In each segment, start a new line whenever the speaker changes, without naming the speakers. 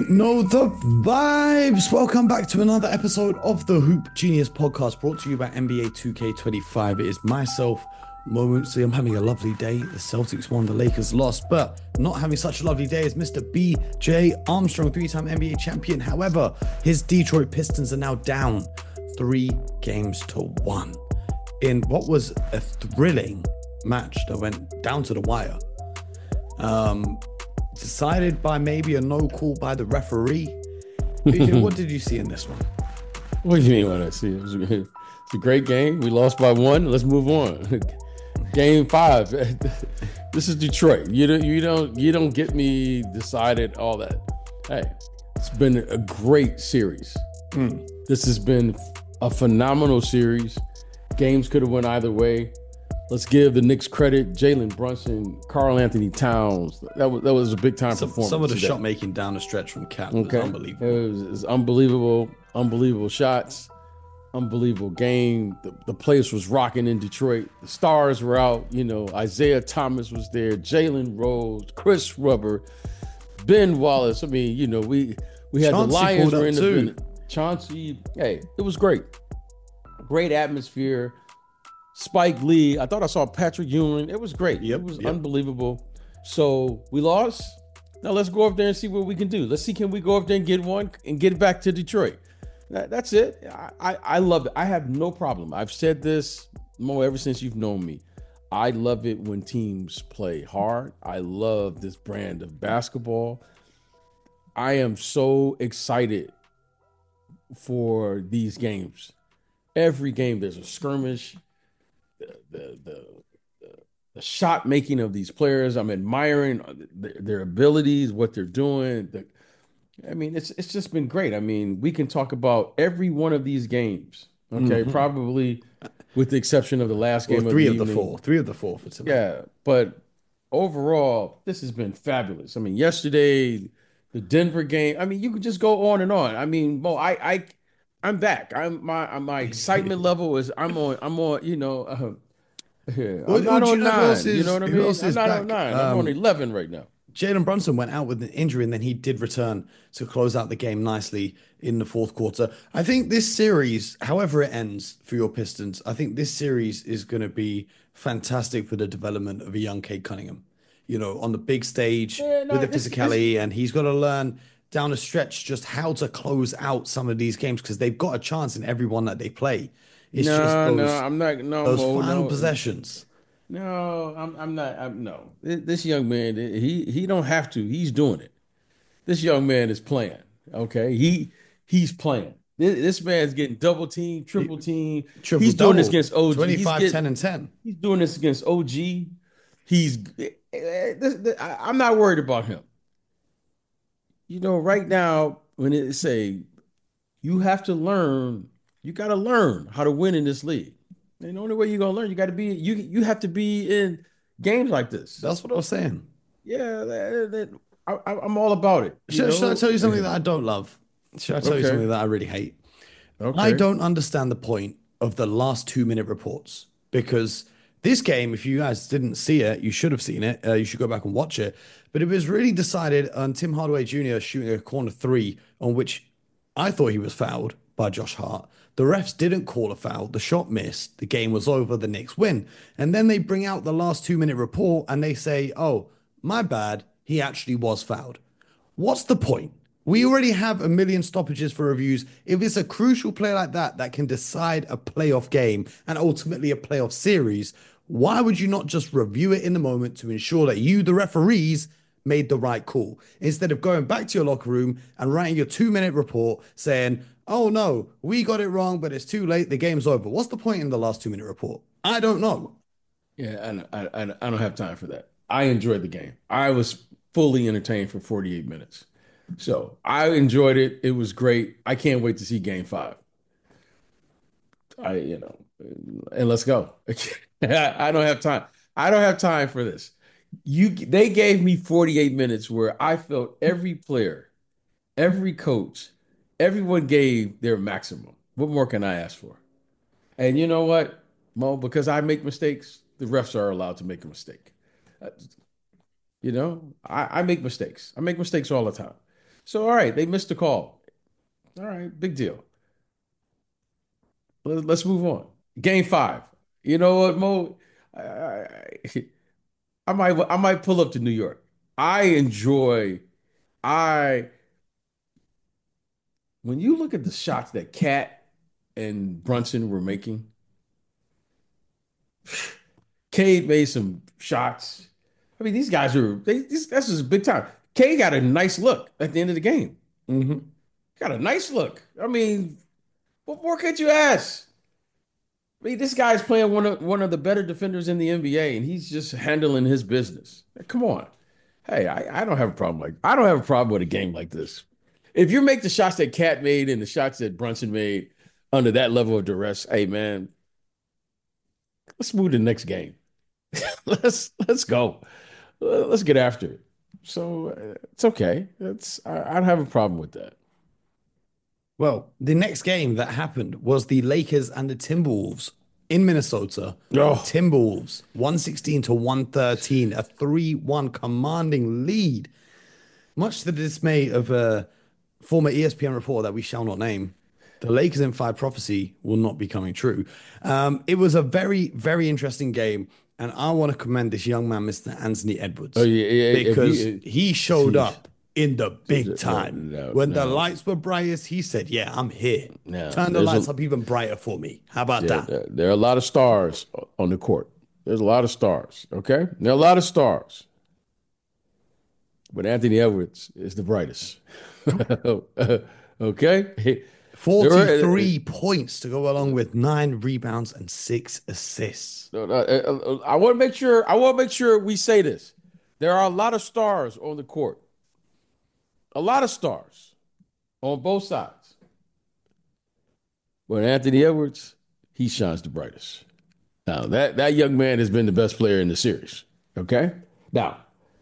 Know the vibes. Welcome back to another episode of the Hoop Genius podcast brought to you by NBA 2K25. It is myself, Mo Mootsley. I'm having a lovely day. The Celtics won, the Lakers lost, but not having such a lovely day as Mr. BJ Armstrong, three-time NBA champion. However, his Detroit Pistons are now down 3-1 in what was a thrilling match that went down to the wire. Decided by maybe a no call by the referee. BJ, what did you see in this one?
What do you mean what I see? It's a great game. We lost by one. Let's move on. Game 5. This is Detroit. You don't get me decided all that. Hey, it's been a great series. This has been a phenomenal series. Games could have went either way. Let's give the Knicks credit. Jalen Brunson, Karl Anthony Towns. That was a big time performance.
Some of the shot making down the stretch from Cat was unbelievable.
It was unbelievable. Unbelievable shots. Unbelievable game. The place was rocking in Detroit. The stars were out. Isaiah Thomas was there. Jalen Rose, Chris Webber, Ben Wallace. I mean, we had Chauncey, the Lions were in the Chauncey. Hey, it was great. Great atmosphere. Spike Lee. I thought I saw Patrick Ewing. It was great. It was unbelievable. So we lost. Now let's go up there and see what we can do. Let's see, can we go up there and get one and get it back to Detroit? That's it. I love it. I have no problem. I've said this, Mo, ever since you've known me. I love it when teams play hard. I love this brand of basketball. I am so excited for these games. Every game there's a skirmish. The shot making of these players, I'm admiring their abilities, what they're doing. It's just been great. I mean, we can talk about every one of these games. Okay, probably with the exception of the last game.
Three of the four for tonight.
Yeah, but overall, this has been fabulous. I mean, yesterday, the Denver game. I mean, you could just go on and on. I mean, Mo, I'm back. My excitement level is I'm on. I'm not on 9. You know what I mean? I'm not on 9. I'm on 11 right now.
Jalen Brunson went out with an injury, and then he did return to close out the game nicely in the fourth quarter. I think this series, however it ends for your Pistons, I think this series is going to be fantastic for the development of a young Cade Cunningham. On the big stage with the physicality, and he's got to learn down the stretch just how to close out some of these games because they've got a chance in every one that they play. It's those final possessions.
No, I'm not. No, this young man, he don't have to. He's doing it. This young man is playing. Okay, he's playing. This man's getting double team, triple team. He's doing this against OG.
25, 10, and 10.
He's doing this against OG. I'm not worried about him. Right now, when it say you have to learn, you got to learn how to win in this league. And the only way you're gonna learn, you have to be in games like this.
That's what I was saying.
Yeah, I'm all about it.
Should I tell you something that I don't love? Should I tell you something that I really hate? Okay. I don't understand the point of the last 2-minute reports because this game, if you guys didn't see it, you should have seen it. You should go back and watch it. But it was really decided on Tim Hardaway Jr. shooting a corner 3 on which I thought he was fouled by Josh Hart. The refs didn't call a foul. The shot missed. The game was over. The Knicks win. And then they bring out the last 2-minute report and they say, oh, my bad. He actually was fouled. What's the point? We already have a million stoppages for reviews. If it's a crucial play like that can decide a playoff game and ultimately a playoff series, why would you not just review it in the moment to ensure that you, the referees, made the right call instead of going back to your locker room and writing your 2-minute report saying, oh no, we got it wrong, but it's too late. The game's over. What's the point in the last 2-minute report? I don't know.
Yeah, I don't have time for that. I enjoyed the game. I was fully entertained for 48 minutes. So I enjoyed it. It was great. I can't wait to see game 5. And let's go. I don't have time. I don't have time for this. They gave me 48 minutes where I felt every player, every coach, everyone gave their maximum. What more can I ask for? And you know what, Mo? Because I make mistakes, the refs are allowed to make a mistake. I make mistakes. I make mistakes all the time. So, all right, they missed the call. All right, big deal. Let's move on. Game five. You know what, Mo? I, I, I might pull up to New York. I enjoy I when you look at the shots that Cat and Brunson were making, Cade made some shots. I mean, these guys are this is big time. Cade got a nice look at the end of the game.
Mm-hmm.
Got a nice look. I mean, what more could you ask? I mean, this guy's playing one of the better defenders in the NBA, and he's just handling his business. Come on. Hey, I don't have a problem I don't have a problem with a game like this. If you make the shots that Cat made and the shots that Brunson made under that level of duress, hey man, let's move to the next game. Let's go. Let's get after it. So it's okay. I don't have a problem with that.
Well, the next game that happened was the Lakers and the Timberwolves in Minnesota.
Oh,
Timberwolves 116 to 113, a 3-1 commanding lead. Much to the dismay of a former ESPN reporter that we shall not name, the Lakers in five prophecy will not be coming true. It was a very, very interesting game. And I want to commend this young man, Mr. Anthony
oh
Edwards,
yeah, yeah. If
because
you,
he showed up in the big
no,
time.
no,
When the
no,
lights were brightest, he said, yeah, I'm here.
no.
Turn the lights up even brighter for me. How about that?
There are a lot of stars on the court. There's a lot of stars. Okay, there are a lot of stars, but Anthony Edwards is the brightest. Okay, there are,
43 points to go along with 9 rebounds and 6 assists.
I want to make sure. I want to make sure we say this. There are a lot of stars on the court. A lot of stars on both sides. But Anthony Edwards, he shines the brightest. Now that young man has been the best player in the series. Okay. Now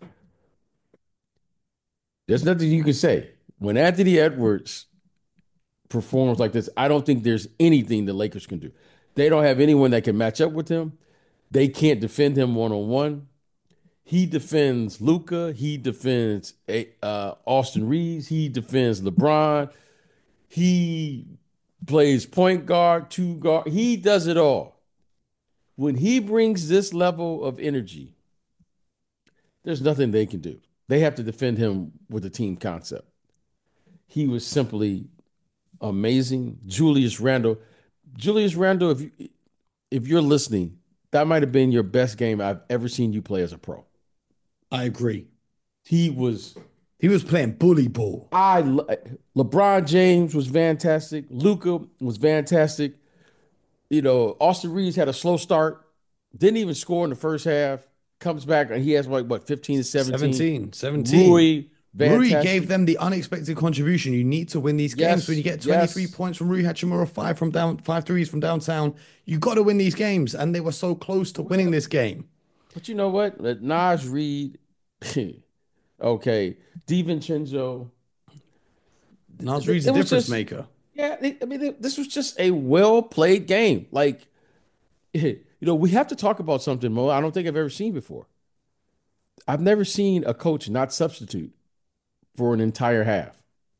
there's nothing you can say when Anthony Edwards performs like this. I don't think there's anything the Lakers can do. They don't have anyone that can match up with him. They can't defend him one on one. He defends Luka. He defends Austin Reeves. He defends LeBron. He plays point guard, two guard. He does it all. When he brings this level of energy, there's nothing they can do. They have to defend him with a team concept. He was simply amazing. Julius Randle, if you're listening, that might have been your best game I've ever seen you play as a pro.
I agree.
He was
He was playing bully ball.
LeBron James was fantastic. Luka was fantastic. You know, Austin Reeves had a slow start, didn't even score in the first half. Comes back and he has like what 15 to 17.
17.
Rui,
Rui gave
fantastic.
them the unexpected contribution. You need to win these games. When
Yes,
you get 23
yes.
points from Rui Hachimura, five threes from downtown, you got to win these games. And they were so close to winning this game.
But you know what? Naj Reed, okay, DiVincenzo.
Nas Reed's a
It was
difference
just,
maker.
yeah. I mean, this was just a well played game. Like, we have to talk about something, Mo. I don't think I've ever seen before. I've never seen a coach not substitute for an entire half.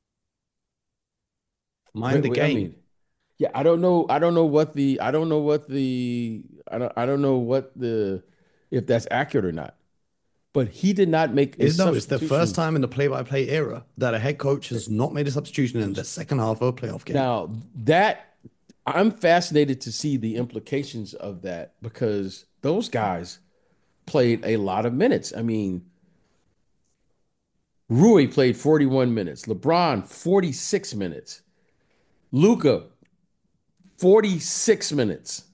Mind the
I
game.
mean, yeah, I don't know. I don't know what the. I don't know what the. I don't know what the. If that's accurate or not. But he did not make a
No, it's the first
substitution.
time in the play-by-play era that a head coach has not made a substitution in the second half of a playoff game.
Now that I'm fascinated to see the implications of that because those guys played a lot of minutes. I mean, Rui played 41 minutes, LeBron 46 minutes, Luca 46 minutes.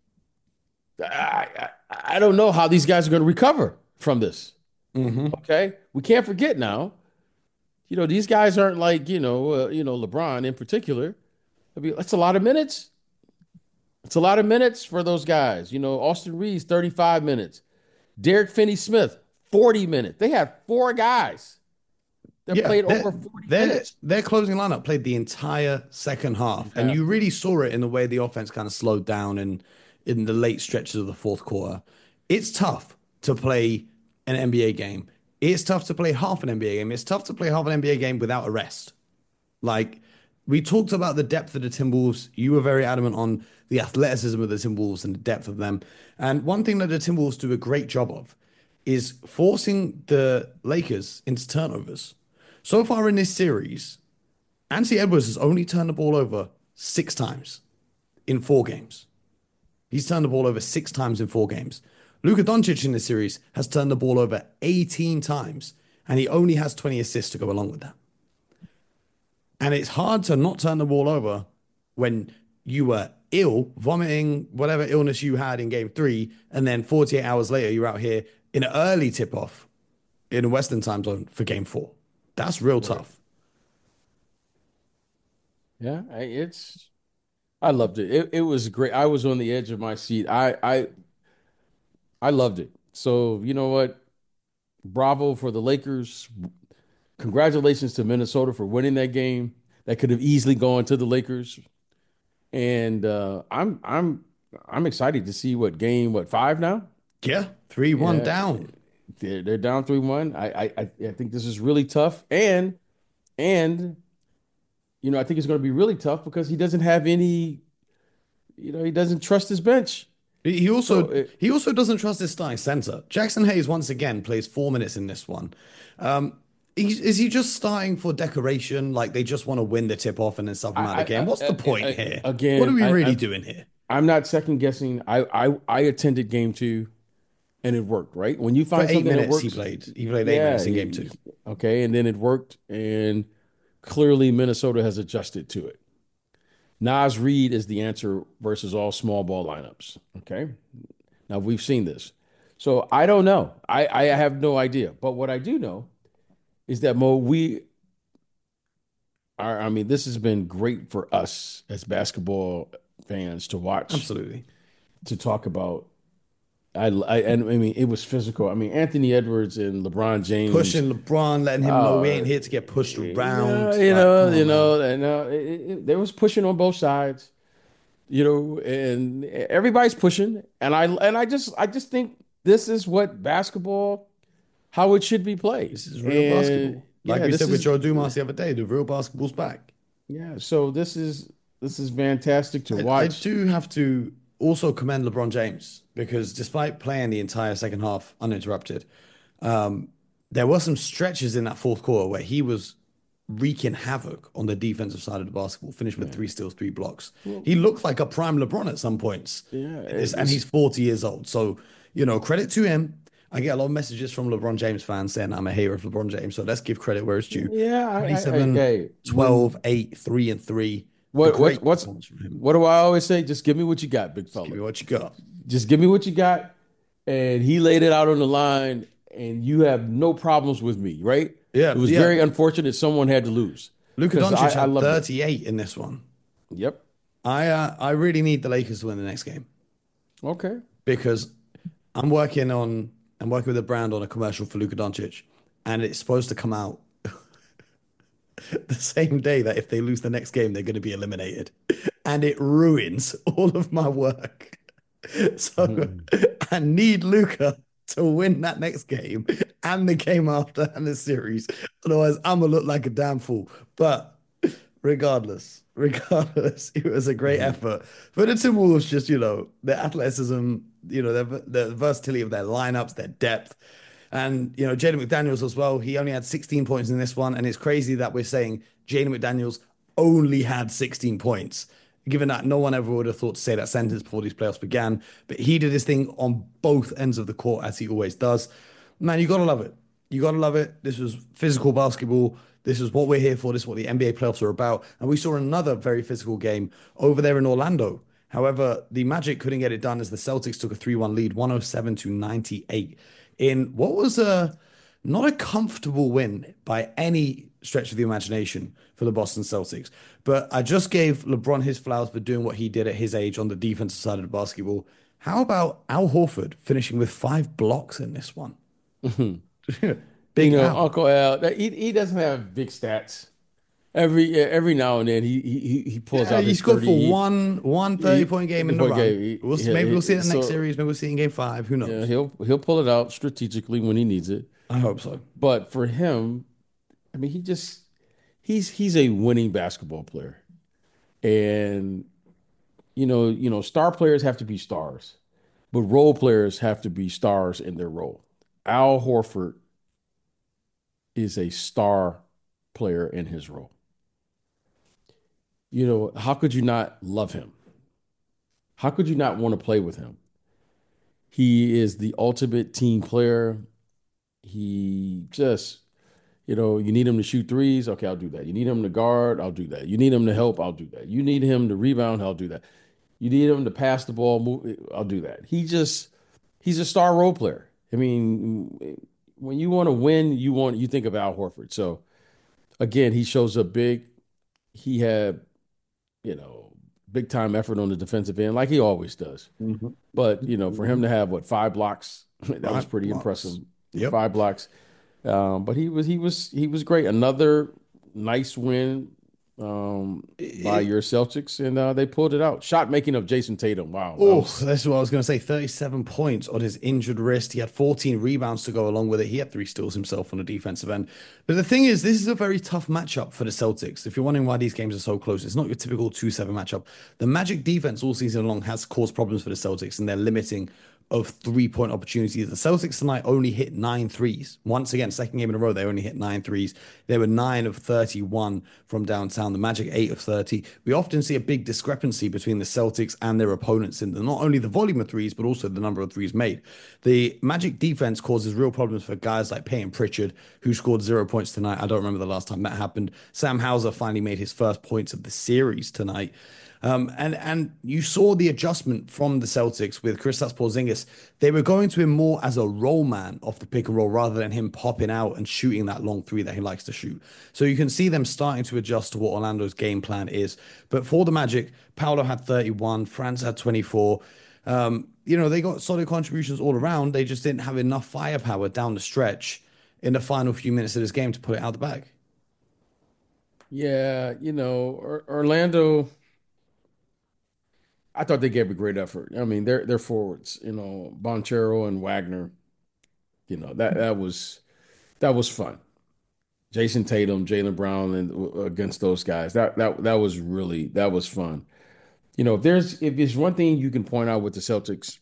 I don't know how these guys are going to recover from this.
Hmm.
Okay, we can't forget now. These guys aren't like LeBron in particular. I mean, that's a lot of minutes. It's a lot of minutes for those guys. Austin Reeves 35 minutes, Derek Finney-Smith 40 minutes. They had four guys that
Yeah,
played over 40 minutes.
their closing lineup played the entire second half, and
Yeah.
you really saw it in the way the offense kind of slowed down in the late stretches of the fourth quarter. It's tough to play an NBA game It's tough to play half an NBA game. It's tough to play half an NBA game without a rest. Like we talked about the depth of the Timberwolves. You were very adamant on the athleticism of the Timberwolves and the depth of them. And one thing that the Timberwolves do a great job of is forcing the Lakers into turnovers. So far in this series, Anthony Edwards has only turned the ball over 6 times in 4 games. He's turned the ball over 6 times in 4 games. Luka Doncic in this series has turned the ball over 18 times, and he only has 20 assists to go along with that. And it's hard to not turn the ball over when you were ill, vomiting, whatever illness you had in game 3, and then 48 hours later, you're out here in an early tip-off in the Western time zone for game 4. That's real tough.
Yeah, I loved it. It was great. I was on the edge of my seat. I loved it. So you know what? Bravo for the Lakers. Congratulations to Minnesota for winning that game. That could have easily gone to the Lakers. And I'm excited to see what 5 now?
Yeah, 3-1 down.
They're down 3-1. I think this is really tough. And you know, I think it's going to be really tough because he doesn't have any, you know, he doesn't trust his bench.
He also doesn't trust his starting center. Jackson Hayes once again plays 4 minutes in this one. Is he just starting for decoration? Like they just want to win the tip off and then sub him out of the game? What's the point here?
Again,
what are we really doing here?
I'm not second guessing. I attended game 2 and it worked, right? When you find
for 8
something
minutes,
that works,
he played 8 minutes in game 2.
Okay, and then it worked, and clearly Minnesota has adjusted to it. Naz Reid is the answer versus all small ball lineups. Okay. Now we've seen this. So I don't know. I have no idea. But what I do know is that I mean, this has been great for us as basketball fans to watch.
Absolutely.
To talk about. I mean, it was physical. I mean, Anthony Edwards and LeBron James
pushing LeBron, letting him know we ain't here to get pushed around.
There was pushing on both sides, you know, and everybody's pushing. And I just think this is what basketball, how it should be played.
This is real basketball. Like we said with Joe Dumas the other day, the real basketball's back.
Yeah. So this is fantastic to watch.
I do have to also commend LeBron James because despite playing the entire second half uninterrupted, there were some stretches in that fourth quarter where he was wreaking havoc on the defensive side of the basketball, finished with 3 steals, 3 blocks. He looked like a prime LeBron at some points.
Yeah,
and he's 40 years old. So, you know, credit to him. I get a lot of messages from LeBron James fans saying I'm a hater of LeBron James. So let's give credit where it's due.
Yeah,
27, 12, 8, 3 and 3.
What do I always say? Just give me what you got, big fella.
Give me what you got.
Just give me what you got. And he laid it out on the line, and you have no problems with me, right?
Yeah.
It was very unfortunate someone had to lose.
Luka Doncic had 38 in this one.
Yep.
I really need the Lakers to win the next game.
Okay.
Because I'm working with a brand on a commercial for Luka Doncic, and it's supposed to come out the same day that if they lose the next game, they're going to be eliminated. And it ruins all of my work. So I need Luka to win that next game and the game after and the series. Otherwise, I'm going to look like a damn fool. But regardless, it was a great effort. But the Timberwolves just, you know, their athleticism, you know, the versatility of their lineups, their depth. And, you know, Jaden McDaniels as well. He only had 16 points in this one. And it's crazy that we're saying Jaden McDaniels only had 16 points, given that no one ever would have thought to say that sentence before these playoffs began. But he did his thing on both ends of the court, as he always does. Man, you got to love it. You got to love it. This was physical basketball. This is what we're here for. This is what the NBA playoffs are about. And we saw another very physical game over there in Orlando. However, the Magic couldn't get it done as the Celtics took a 3-1 lead, 107-98. In what was not a comfortable win by any stretch of the imagination for the Boston Celtics. But I just gave LeBron his flowers for doing what he did at his age on the defensive side of the basketball. How about Al Horford finishing with 5 blocks in this one?
Big Al. Uncle Al. He doesn't have big stats. Every now and then he pulls out.
He's good for one 30-point game in the run. Maybe we'll see it in the next series. Maybe we'll see it in game 5. Who knows?
Yeah, he'll pull it out strategically when he needs it.
I hope so.
But for him, I mean, he's a winning basketball player. And star players have to be stars, but role players have to be stars in their role. Al Horford is a star player in his role. How could you not love him? How could you not want to play with him? He is the ultimate team player. He just, you need him to shoot threes. Okay, I'll do that. You need him to guard. I'll do that. You need him to help. I'll do that. You need him to rebound. I'll do that. You need him to pass the ball. Move, I'll do that. He's a star role player. I mean, when you want to win, you think of Al Horford. So again, he shows up big. He had, you know, big time effort on the defensive end, like he always does.
Mhm.
But for him to have what 5 blocks, that was
Right,
pretty impressive.
Marks. Yep.
5 blocks. But he was great. Another nice win by
It,
your Celtics, and they pulled it out. Shot making of Jason Tatum. Wow, that
Oh,
was
that's what I was going to say. 37 points on his injured wrist. He had 14 rebounds to go along with it. He had 3 steals himself on the defensive end. But the thing is, this is a very tough matchup for the Celtics. If you're wondering why these games are so close, it's not your typical 2-7 matchup. The Magic defense all season long has caused problems for the Celtics, and they're limiting of 3-point opportunities. The Celtics tonight only hit 9 threes. Once again, second game in a row, they only hit 9 threes. They were 9 of 31 from downtown. The Magic 8 of 30. We often see a big discrepancy between the Celtics and their opponents in not only the volume of threes, but also the number of threes made. The Magic defense causes real problems for guys like Peyton Pritchard, who scored 0 points tonight. I don't remember the last time that happened. Sam Hauser finally made his first points of the series tonight. And you saw the adjustment from the Celtics with Kristaps Porzingis. They were going to him more as a roll man off the pick and roll rather than him popping out and shooting that long three that he likes to shoot. So you can see them starting to adjust to what Orlando's game plan is. But for the Magic, Paolo had 31, Franz had 24. They got solid contributions all around. They just didn't have enough firepower down the stretch in the final few minutes of this game to put it out the bag.
yeah. Orlando. I thought they gave a great effort. I mean, their forwards, Bonchero and Wagner. That was fun. Jason Tatum, Jaylen Brown, and against those guys, that was fun. If there's one thing you can point out with the Celtics,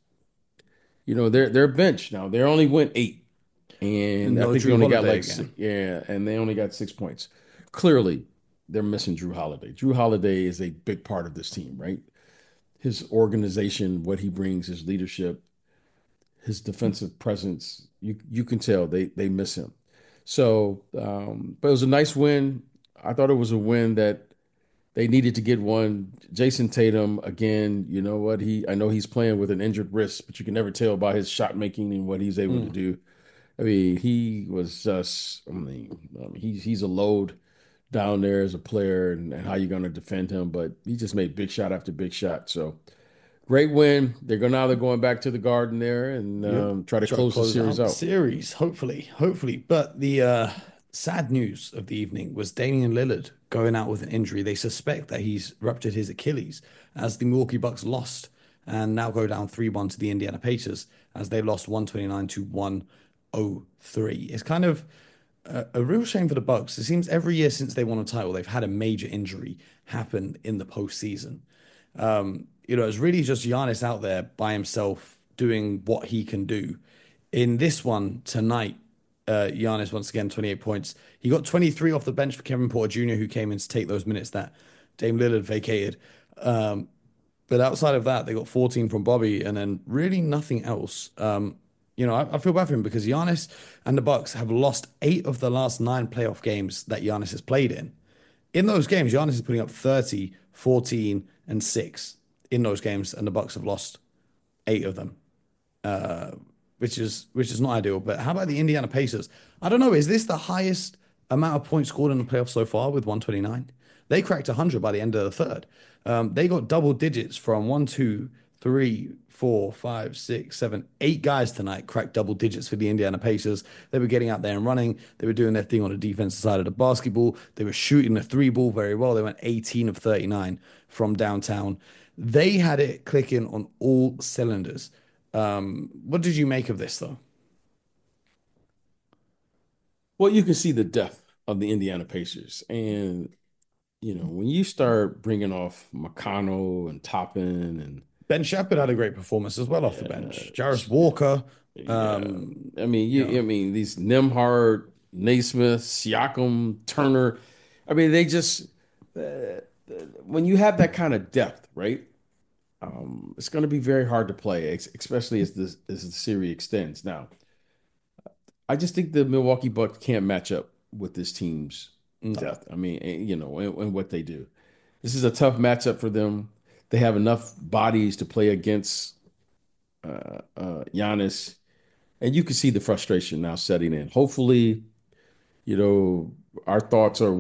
their bench now they only went 8, and I
No
think they
Drew
only got
Holiday
like
again.
yeah, and they only got 6 points. Clearly, they're missing Drew Holiday. Drew Holiday is a big part of this team, right? His organization, what he brings, his leadership, his defensive presence. You can tell they miss him. So, but it was a nice win. I thought it was a win that they needed to get one. Jason Tatum, again, you know what? I know he's playing with an injured wrist, but you can never tell by his shot making and what he's able to
Mm.
do. I mean, he was just, he's a load down there as a player and how you're going to defend him, but he just made big shot after big shot. So great win. They're going back to the Garden there and
Yep.
try to
Try to
close the
close
series
out the
out.
series, hopefully. But the sad news of the evening was Damian Lillard going out with an injury. They suspect that he's ruptured his Achilles as the Milwaukee Bucks lost and now go down 3-1 to the Indiana Pacers as they lost 129 to 103. It's kind of a real shame for the Bucks. It seems every year since they won a title, they've had a major injury happen in the postseason. It's really just Giannis out there by himself doing what he can do. In this one tonight, Giannis once again 28 points. He got 23 off the bench for Kevin Porter Jr., who came in to take those minutes that Dame Lillard vacated. But outside of that, they got 14 from Bobby, and then really nothing else. I feel bad for him because Giannis and the Bucks have lost 8 of the last 9 playoff games that Giannis has played in. In those games, Giannis is putting up 30, 14, and 6 in those games, and the Bucks have lost 8 of them, which is not ideal. But how about the Indiana Pacers? I don't know. Is this the highest amount of points scored in the playoffs so far with 129? They cracked 100 by the end of the third. They got double digits from 1, 2, 3, 4, 5, 6, 7, 8 guys tonight cracked double digits for the Indiana Pacers. They were getting out there and running. They were doing their thing on the defensive side of the basketball. They were shooting the three ball very well. They went 18 of 39 from downtown. They had it clicking on all cylinders. What did you make of this, though?
Well, you can see the depth of the Indiana Pacers. And, when you start bringing off McConnell and Toppin and
Ben Shepherd had a great performance as well off the
yeah,
bench. Jarris Walker,
yeah. I mean,
you know,
I mean, these Nemhard, Naismith, Siakam, Turner. I mean, they just when you have that kind of depth, right? It's going to be very hard to play, especially as the series extends. Now, I just think the Milwaukee Bucks can't match up with this team's
no.
depth. I mean, and what they do. This is a tough matchup for them. They have enough bodies to play against Giannis, and you can see the frustration now setting in. Hopefully, our thoughts are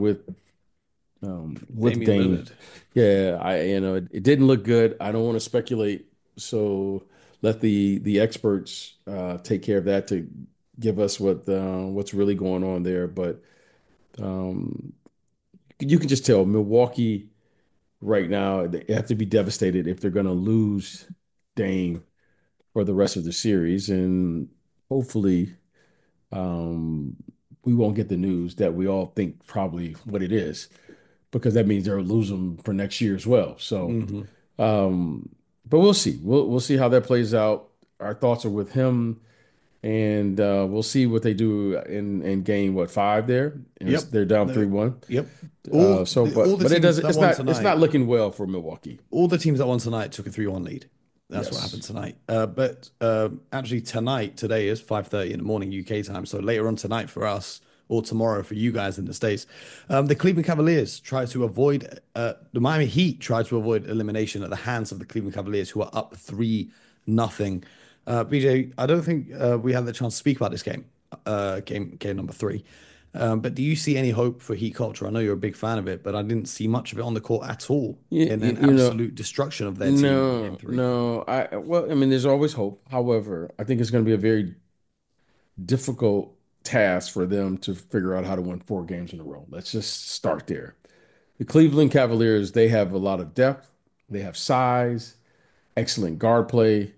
with
Damian
Dame.
Lillard.
Yeah, it didn't look good. I don't want to speculate, so let the experts take care of that to give us what's really going on there. But um, you can just tell Milwaukee right now they have to be devastated if they're going to lose Dame for the rest of the series, and hopefully um, we won't get the news that we all think probably what it is, because that means they'll lose them for next year as well. So,
Hmm.
um, but we'll see. We'll see how that plays out. Our thoughts are with him, and we'll see what they do in game what 5 there.
Yep.
They're down
No,
3-1.
yep.
So,
All the
but it
teams
doesn't.
that
It's
won
not. It's
tonight,
not looking well for Milwaukee.
all the teams that won tonight took a 3-1 lead. That's what happened
Yes.
tonight. But actually, today is 5:30 in the morning UK time. So later on tonight for us, or tomorrow for you guys in the States, the Cleveland Cavaliers try to avoid, the Miami Heat try to avoid elimination at the hands of the Cleveland Cavaliers, who are up 3-0. BJ, I don't think we had the chance to speak about this game, game number three. But do you see any hope for Heat culture? I know you're a big fan of it, but I didn't see much of it on the court at all
You,
in
you,
an
you know,
absolute destruction of their team in game
no,
three.
no. I mean, there's always hope. However, I think it's going to be a very difficult task for them to figure out how to win 4 games in a row. Let's just start there. The Cleveland Cavaliers, they have a lot of depth. They have size, excellent guard play.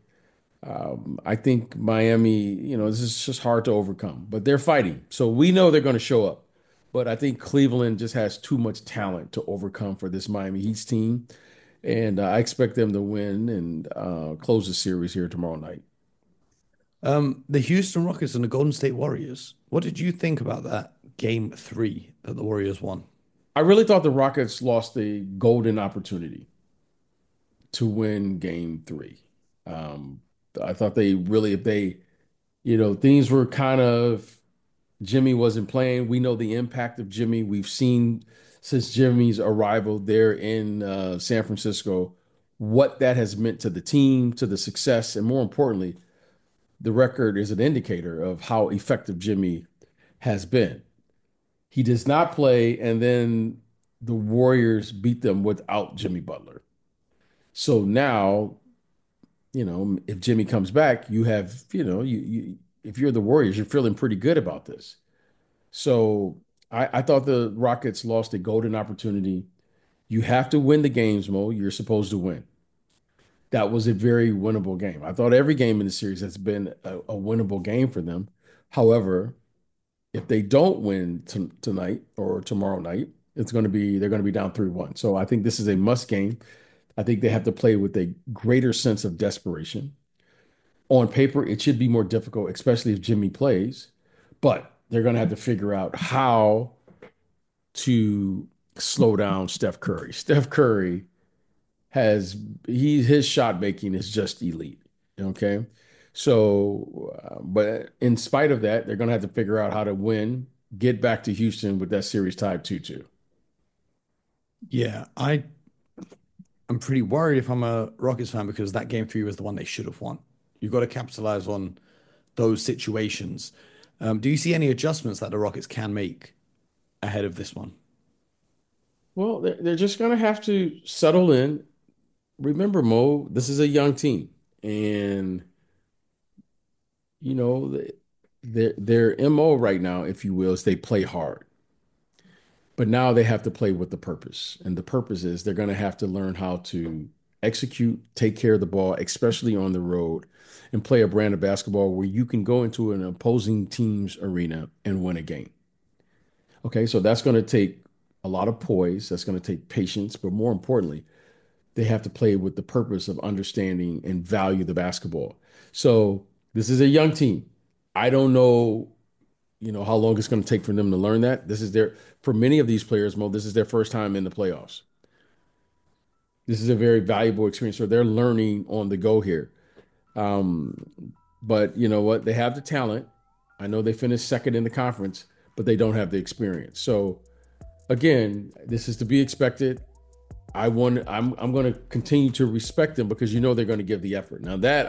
I think Miami, this is just hard to overcome, but they're fighting. So we know they're going to show up. But I think Cleveland just has too much talent to overcome for this Miami Heat team. And I expect them to win and close the series here tomorrow night.
The Houston Rockets and the Golden State Warriors. What did you think about that game three that the Warriors won?
I really thought the Rockets lost a golden opportunity to win game 3. Um, I thought they really, if they, things were kind of, Jimmy wasn't playing. We know the impact of Jimmy. We've seen since Jimmy's arrival there in San Francisco what that has meant to the team, to the success, and more importantly, the record is an indicator of how effective Jimmy has been. He does not play, and then the Warriors beat them without Jimmy Butler. So now, if Jimmy comes back, you have, if you're the Warriors, you're feeling pretty good about this. So I thought the Rockets lost a golden opportunity. You have to win the games, Mo. You're supposed to win. That was a very winnable game. I thought every game in the series has been a winnable game for them. However, if they don't win tonight or tomorrow night, they're going to be down 3-1. So I think this is a must game. I think they have to play with a greater sense of desperation. On paper, it should be more difficult, especially if Jimmy plays, but they're going to have to figure out how to slow down Steph Curry. Steph Curry his shot making is just elite. Okay. So, but in spite of that, they're going to have to figure out how to win, get back to Houston with that series tied 2-2.
Yeah, I'm pretty worried if I'm a Rockets fan because that game three was the one they should have won. You've got to capitalize on those situations. Do you see any adjustments that the Rockets can make ahead of this one?
Well, they're just going to have to settle in. Remember, Mo, this is a young team, and you know their MO right now, if you will, is they play hard. But now they have to play with the purpose. And the purpose is they're going to have to learn how to execute, take care of the ball, especially on the road, and play a brand of basketball where you can go into an opposing team's arena and win a game. Okay, so that's going to take a lot of poise. That's going to take patience, but more importantly, they have to play with the purpose of understanding and value the basketball. So this is a young team. I don't know, how long it's going to take for them to learn that. For many of these players, Mo, this is their first time in the playoffs. This is a very valuable experience. So they're learning on the go here. Um, but you know what? They have the talent. I know they finished second in the conference, but they don't have the experience. So again, this is to be expected. I'm going to continue to respect them because they're going to give the effort. Now that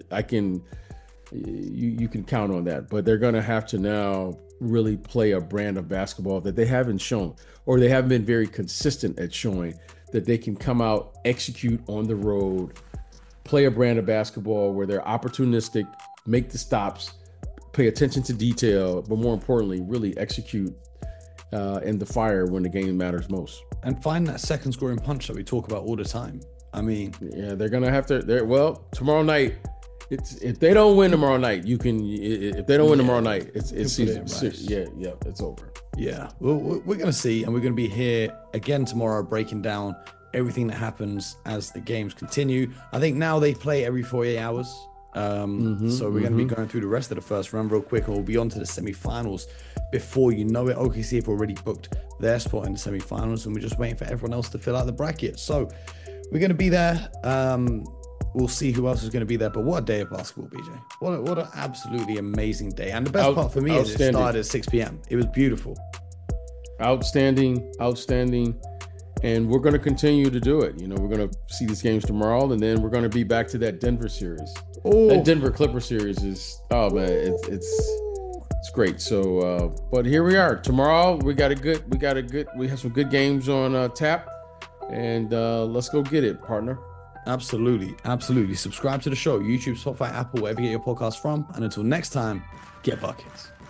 you can count on that, but they're going to have to now really play a brand of basketball that they haven't shown, or they haven't been very consistent at showing that they can come out, execute on the road, play a brand of basketball where they're opportunistic, make the stops, pay attention to detail, but more importantly, really execute in the fire when the game matters most.
And find that second scoring punch that we talk about all the time. I mean,
yeah, they're gonna have to. Tomorrow night, if they don't win tomorrow night, If they don't win tomorrow night, it's season. Yeah, it's over.
Yeah, we're gonna see, and we're gonna be here again tomorrow, breaking down everything that happens as the games continue. I think now they play every 48 hours. So we're going to be going through the rest of the first round real quick, and we'll be on to the semifinals before you know it. OKC have already booked their spot in the semifinals, and we're just waiting for everyone else to fill out the bracket. So we're going to be there. We'll see who else is going to be there. But what a day of basketball, BJ. What an absolutely amazing day. And the best part for me is it started at 6 p.m. It was beautiful. Outstanding.
And we're going to continue to do it. We're going to see these games tomorrow, and then we're going to be back to that Denver series. That Denver Clipper series is, oh man, it's great. So, but here we are. Tomorrow we have some good games on tap, and let's go get it, partner.
Absolutely. Subscribe to the show, YouTube, Spotify, Apple, wherever you get your podcast from. And until next time, get buckets.